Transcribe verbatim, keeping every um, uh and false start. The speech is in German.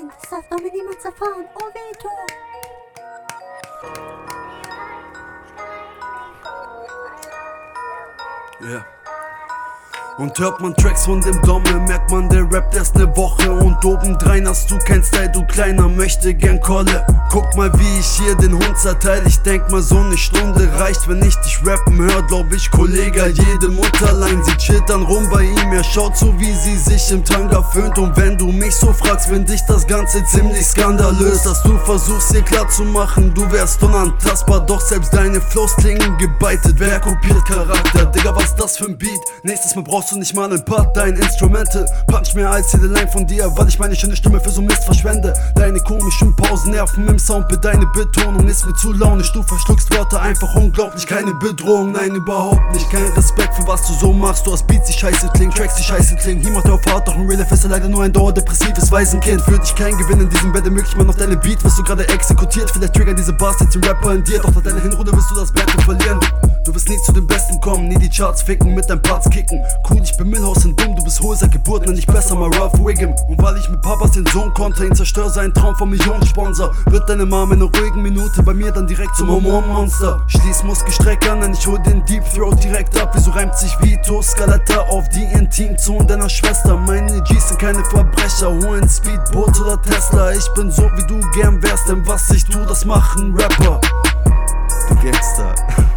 Nein, das darf doch mir niemand erfahren. Oh, Veto. Yeah. Und hört man Tracks von dem Domme, merkt man, der rappt erst ne Woche. Und obendrein hast du kein Style, du kleiner, möchte gern Kolle. Guck mal, wie ich hier den Hund zerteil. Ich denk mal, so ne Stunde reicht, wenn ich dich rappen hör. Glaub ich, Kollege, jede Mutterlein, sie chillt dann rum bei ihm. Er schaut so, wie sie sich im Tanga föhnt. Und wenn du mich so fragst, find ich das Ganze ziemlich skandalös, dass du versuchst, dir klar zu machen, du wärst unantastbar. Doch selbst deine Flows klingen gebeitet. Wer kopiert Charakter? Digga, was ist das für ein Beat? Nächstes Mal brauchst du nicht mal ein Part, dein Instrumental punch mehr als jede Line von dir, weil ich meine schöne Stimme für so Mist verschwende. Deine komischen Pausen nerven im Soundbild, deine Betonung ist mir zu launisch. Du verschluckst Wörter einfach unglaublich, keine Bedrohung, nein überhaupt nicht. Kein Respekt für was du so machst, du hast Beats, die scheiße klingen, Tracks, die scheiße klingen. Hier macht auf hart, doch ein Real Life ist leider nur ein dauerdepressives Waisenkind. Für dich kein Gewinn in diesem Battle, möglich man auf deine Beat wirst du gerade exekutiert. Vielleicht triggern diese Bars jetzt den Rapper in dir, doch nach deiner Hinrunde wirst du das Battle verlieren. Du wirst nie zu den Besten kommen, nie die Charts ficken, mit deinen Parts kicken. Cool, ich bin Milhouse und dumm, du bist hohl seit Geburt, nenn ich besser mal Ralph Wiggum. Und weil ich mit Papas den Sohn konnte, ihn zerstör seinen Traum vom Millionensponsor, wird deine Mom in einer ruhigen Minute bei mir dann direkt zum Hormonmonster. Schließ Muskelstreck an, denn ich hol den Deep Throat direkt ab. Wieso reimt sich Vito Scaletta auf die Intimzonen deiner Schwester? Meine G's sind keine Verbrecher, holen Speedboat oder Tesla. Ich bin so wie du gern wärst, denn was ich tu, das machen Rapper. Du Gangster.